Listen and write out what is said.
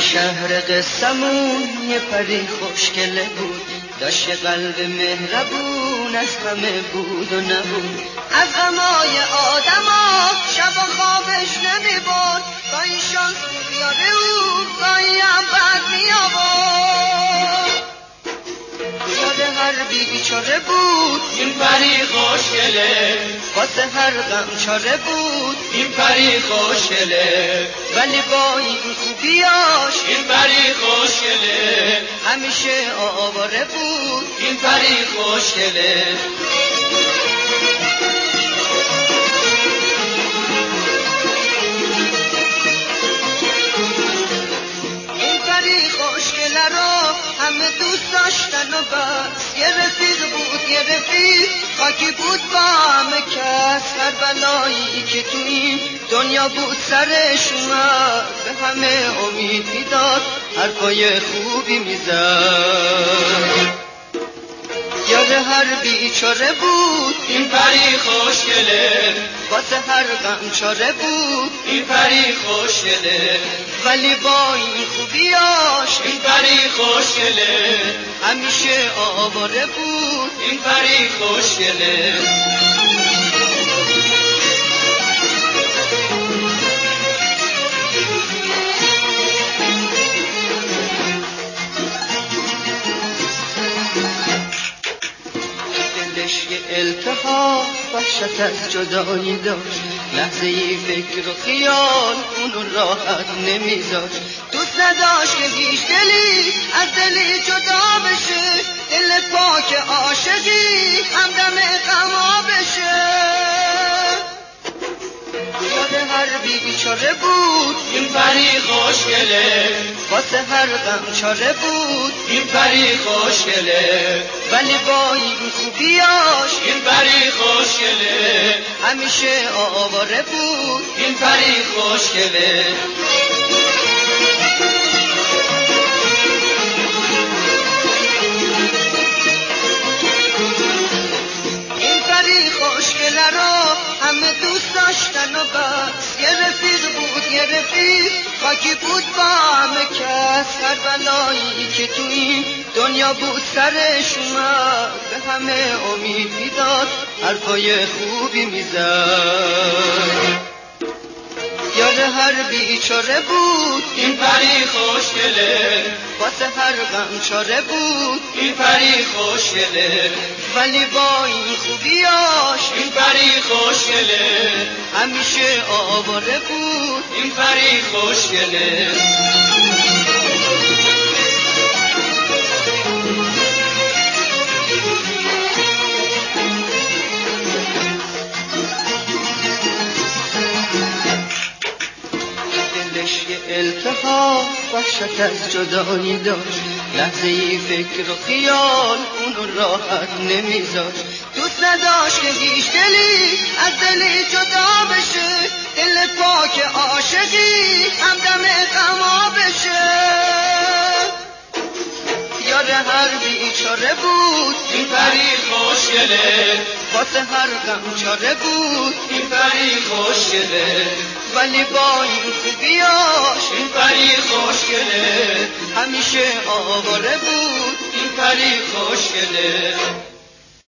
شهر قصمون یه پری خوشگله بود، داشت قلب مهربون، از همه بود و نبود. از غمای آدما شب و خوابش نمیبرد، گاهی شانس بود یاره او، گاهی هم بد میآورد. یاد هر بیچاره بود این پری خوشگله، واسه هر غم چاره بود این پری خوشگله، ولی با این خوبیاش این پری خوشگله، همیشه آواره بود این پری خوشگله. این پری خوشگله رو همه دوست داشتن و بس، یه رفیق بود یه رفیق خاکی بود با همه کس. هر بلایی که تو این دنیا بود سرش اومد، به همه امید میداد، حرفای خوبی میزد. یاد هر بیچاره بود این پری خوشگله، واسه هر غم چاره بود این پری خوشگله، ولی با این خوبیاش این پری خوشگله، همیشه آواره بود این پری خوشگله. یه التهاب وحشت از جدایی داشت، لحظه ای فکر و خیال اونو راحت نمیذاشت. دوست نداشت که هیچ دلی از دلی جدا بشه، دل پاک عاشقی همدم غما بشه. یاد هر بیچاره بود این پری خوشگله، واسه هر غم چاره بود این پری خوشگله، ولی با این خوبیاش این پری خوشگله، همیشه آواره بود این پری خوشگله. این پری خوشگله رو همه دوست داشتن و بس، یه رفیق بود یه رفیق خاکی بود با همه کس. هر بلایی که تو این دنیا بود سرش اومد، به همه امید میداد، حرفای خوبی میزد. یاد هر بیچاره بود این پری خوشگله، واسه هر غم چاره بود این پری خوشگله، ولی با این خوبیاش این پری خوشگله، همیشه آواره بود این پری خوشگله. یه التهاب وحشت از جدایی داشت، لحظه ای فکر و خیال اونو راحت نمیذاشت. دوست نداشت که هیچ دلی از دلی جدا بشه، دل پاک عاشقی همدم غما بشه. یاد هر بیچاره بود این پری خوشگله، واسه هر غم چاره بود این پری خوشگله، ولی با این خوبیاش این پری خوشگله، همیشه آواره بود این پری خوشگله.